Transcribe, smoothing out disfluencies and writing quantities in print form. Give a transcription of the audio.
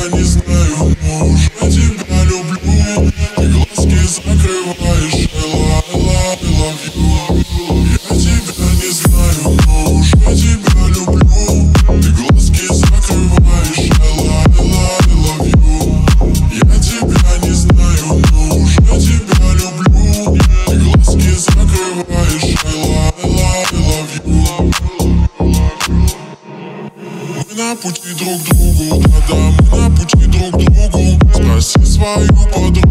не знаю, но уже тебя люблю. Ты глазки закрываешь, I love you. Я тебя не знаю, но уже тебя люблю. Ты глазки закрываешь, I love you. Я тебя не знаю, но уже тебя люблю. Ты глазки закрываешь, I love you. Мы на пути друг к другу, да-да, мы на пути друг к другу. Спроси свою подругу.